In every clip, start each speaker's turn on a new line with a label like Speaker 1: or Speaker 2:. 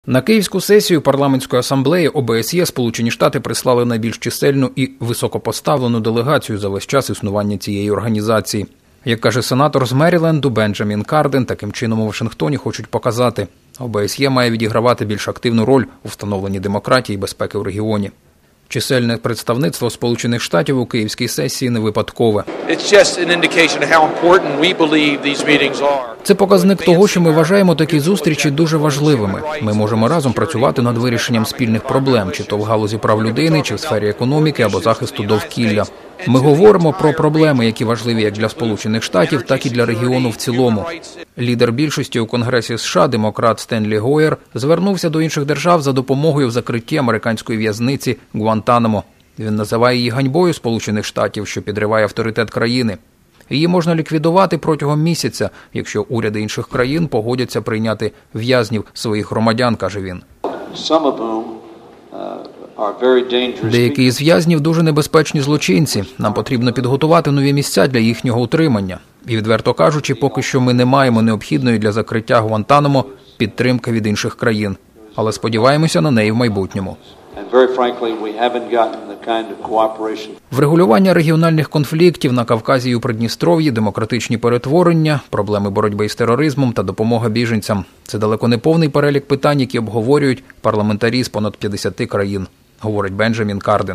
Speaker 1: На Київську сесію парламентської асамблеї ОБСЄ Сполучені Штати прислали найбільш чисельну і високопоставлену делегацію за весь час існування цієї організації. Як каже сенатор з Меріленду Бенджамін Карден, таким чином у Вашингтоні хочуть показати, ОБСЄ має відігравати більш активну роль у встановленні демократії і безпеки в регіоні. Чисельне представництво Сполучених Штатів у Київській сесії не випадкове. Це показник того, що ми вважаємо такі зустрічі дуже важливими. Ми можемо разом працювати над вирішенням спільних проблем, чи то в галузі прав людини, чи в сфері економіки або захисту довкілля. Ми говоримо про проблеми, які важливі як для Сполучених Штатів, так і для регіону в цілому. Лідер більшості у Конгресі США, демократ Стенлі Гойер, звернувся до інших держав за допомогою в закритті американської в'язниці Гуантанамо. Він називає її ганьбою Сполучених Штатів, що підриває авторитет країни. Її можна ліквідувати протягом місяця, якщо уряди інших країн погодяться прийняти в'язнів своїх громадян, каже він. Деякі із в'язнів дуже небезпечні злочинці. Нам потрібно підготувати нові місця для їхнього утримання. І, відверто кажучи, поки що ми не маємо необхідної для закриття Гуантанамо підтримки від інших країн. Але сподіваємося на неї в майбутньому. Врегулювання регіональних конфліктів на Кавказі і у Придністров'ї, демократичні перетворення, проблеми боротьби з тероризмом та допомога біженцям – це далеко не повний перелік питань, які обговорюють парламентарі з понад 50 країн, говорить Бенджамін Карден.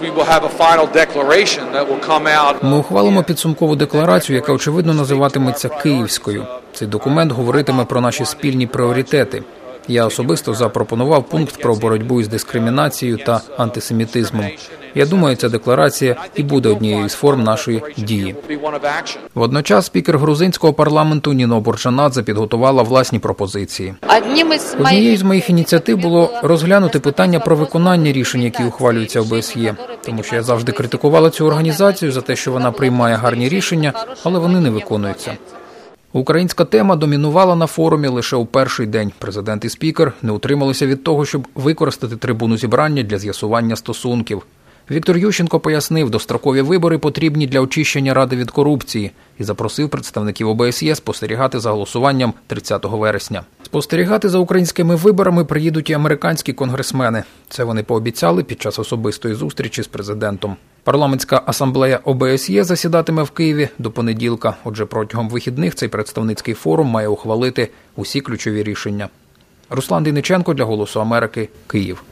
Speaker 1: Ми ухвалимо підсумкову декларацію, яка, очевидно, називатиметься Київською. Цей документ говоритиме про наші спільні пріоритети. Я особисто запропонував пункт про боротьбу із дискримінацією та антисемітизмом. Я думаю, ця декларація і буде однією з форм нашої дії. Водночас спікер грузинського парламенту Ніно Бурчанадзе підготувала власні пропозиції. Однією з моїх ініціатив було розглянути питання про виконання рішень, які ухвалюються ОБСЄ. Тому що я завжди критикувала цю організацію за те, що вона приймає гарні рішення, але вони не виконуються. Українська тема домінувала на форумі лише у перший день. Президент і спікер не утрималися від того, щоб використати трибуну зібрання для з'ясування стосунків. Віктор Ющенко пояснив, дострокові вибори потрібні для очищення Ради від корупції і запросив представників ОБСЄ спостерігати за голосуванням 30 вересня. Спостерігати за українськими виборами приїдуть і американські конгресмени. Це вони пообіцяли під час особистої зустрічі з президентом. Парламентська асамблея ОБСЄ засідатиме в Києві до понеділка. Отже, протягом вихідних цей представницький форум має ухвалити усі ключові рішення. Руслан Дейниченко для «Голосу Америки», Київ.